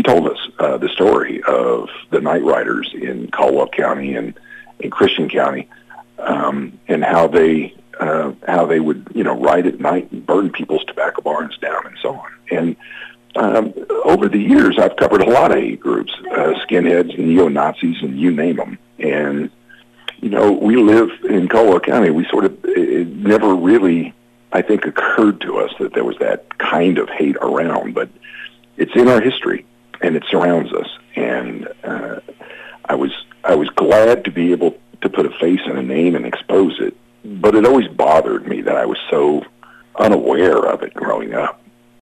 told us the story of the night riders in Caldwell County and in Christian County, and how they would, ride at night and burn people's tobacco barns down and so on. And over the years, I've covered a lot of hate groups, skinheads and neo-Nazis and you name them. And, we live in Caldwell County. We it never really, I think, occurred to us that there was that kind of hate around, but it's in our history and it surrounds us. And I was glad to be able to put a face and a name and expose it, but it always bothered me that I was so unaware of it growing up.